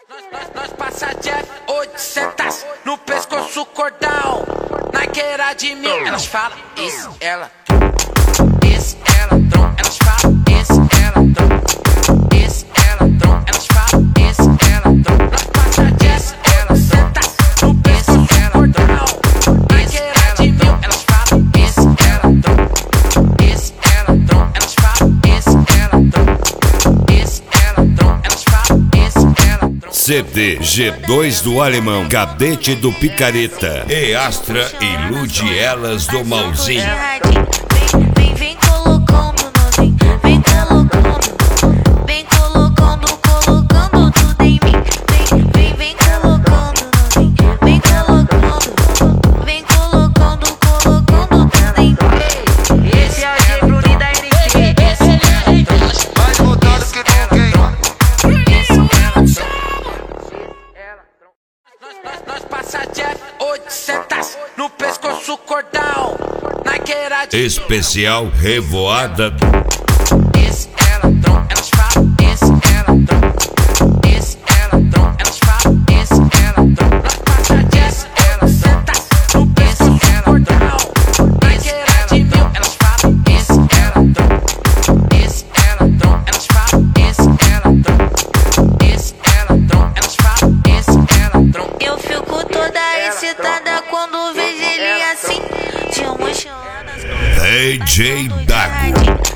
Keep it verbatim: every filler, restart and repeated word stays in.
Nós, nós, nós passa Jeff oitocentos no pescoço cordão, na queira de mil. Elas falam, isso, ela, isso, ela, tron. Elas falam, isso, ela, tron. Isso, ela, tron. Elas falam, isso, ela, tron. Nós passa Jeff oitocentos no pescoço cordão, na queira de mil. Elas falam, isso, ela, tron. Isso, ela, tron. Elas falam, isso, ela, tron. Isso, ela, tron. Elas falam, isso, ela, tron. C D G dois do Alemão, Cadete do Picareta e Astra ilude elas do Malzinho. Vem, vem, vem colocando novinho, vem colocando, vem colocando, colocando tudo em mim. Vem, vem, vem colocando novinho, vem colocando, vem colocando, colocando tudo em mim. Esse é o G Bruni da N T. Mais mudado que ninguém. Nós, nós, nós passa Jeff oitocentos no pescoço cordão, na queira de Especial Revoada. Esse ela tron, elas falam, esse ela tron. Esse ela tron, elas falam, esse ela tron. Nós passa Jeff oitocentos no pescoço cordão, na queira de mil. Elas falam, esse ela tron. Esse ela tron, elas falam, esse ela tron. Esse ela tron, elas falam, esse ela tron. Eu fico toda excitada quando vejo ele assim, te mostrando as D J Dago.